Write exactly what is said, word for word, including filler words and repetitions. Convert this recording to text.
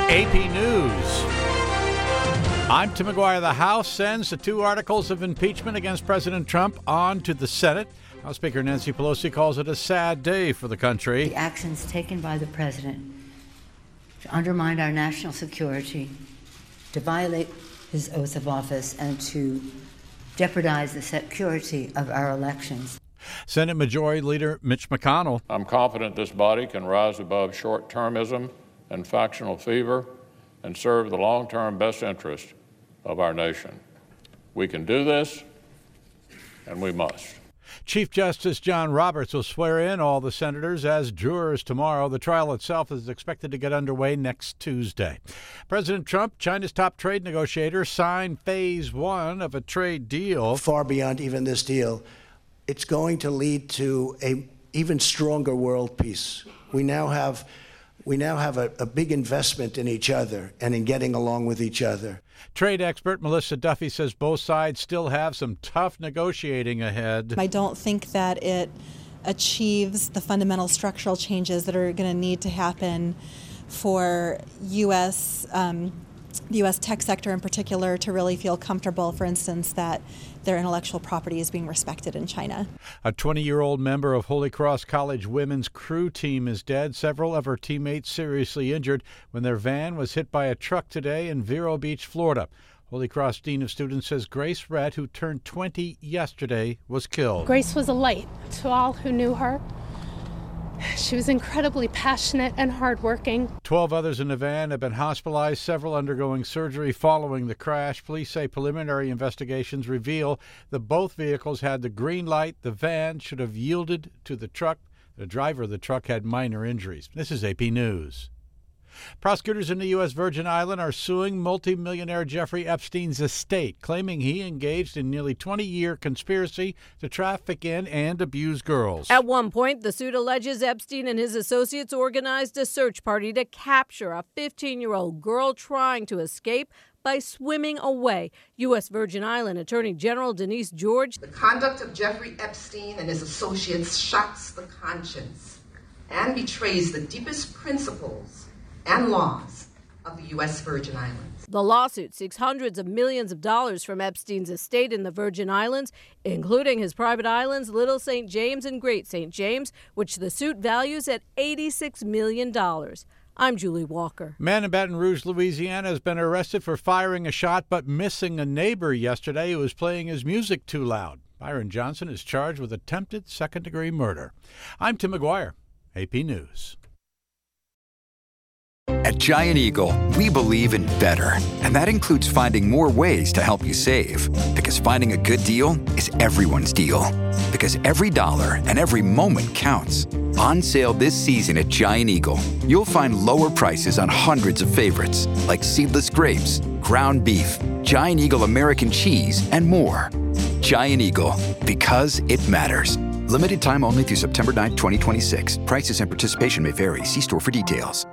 A P News. I'm Tim McGuire. The House sends the two articles of impeachment against President Trump on to the Senate. House Speaker Nancy Pelosi calls it a sad day for the country. The actions taken by the president to undermine our national security, to violate his oath of office, and to jeopardize the security of our elections. Senate Majority Leader Mitch McConnell. I'm confident this body can rise above short-termism and factional fever and serve the long-term best interest of our nation. We can do this, and we must. Chief Justice John Roberts will swear in all the senators as jurors tomorrow. The trial itself is expected to get underway next Tuesday. President Trump, China's top trade negotiator, signed phase one of a trade deal. Far beyond even this deal, it's going to lead to a even stronger world peace. We now have We now have a, a big investment in each other and in getting along with each other. Trade expert Melissa Duffy says both sides still have some tough negotiating ahead. I don't think that it achieves the fundamental structural changes that are going to need to happen for U S Um, the U S tech sector in particular to really feel comfortable, for instance, that their intellectual property is being respected in China. A twenty-year-old member of Holy Cross College women's crew team is dead. Several of her teammates seriously injured when their van was hit by a truck today in Vero Beach, Florida. Holy Cross Dean of Students says Grace Redd, who turned twenty yesterday, was killed. Grace was a light to all who knew her. She was incredibly passionate and hardworking. Twelve others in the van have been hospitalized, several undergoing surgery following the crash. Police say preliminary investigations reveal that both vehicles had the green light. The van should have yielded to the truck. The driver of the truck had minor injuries. This is A P News. Prosecutors in the U S Virgin Islands are suing multimillionaire Jeffrey Epstein's estate, claiming he engaged in nearly twenty-year conspiracy to traffic in and abuse girls. At one point, the suit alleges Epstein and his associates organized a search party to capture a fifteen-year-old girl trying to escape by swimming away. U S Virgin Island Attorney General Denise George. The conduct of Jeffrey Epstein and his associates shocks the conscience and betrays the deepest principles and laws of the U S Virgin Islands. The lawsuit seeks hundreds of millions of dollars from Epstein's estate in the Virgin Islands, including his private islands, Little Saint James and Great Saint James, which the suit values at eighty-six million dollars. I'm Julie Walker. Man in Baton Rouge, Louisiana, has been arrested for firing a shot but missing a neighbor yesterday who was playing his music too loud. Byron Johnson is charged with attempted second-degree murder. I'm Tim McGuire, A P News. At Giant Eagle, we believe in better, and that includes finding more ways to help you save. Because finding a good deal is everyone's deal. Because every dollar and every moment counts. On sale this season at Giant Eagle, you'll find lower prices on hundreds of favorites, like seedless grapes, ground beef, Giant Eagle American cheese, and more. Giant Eagle, because it matters. Limited time only through September ninth, twenty twenty-six. Prices and participation may vary. See store for details.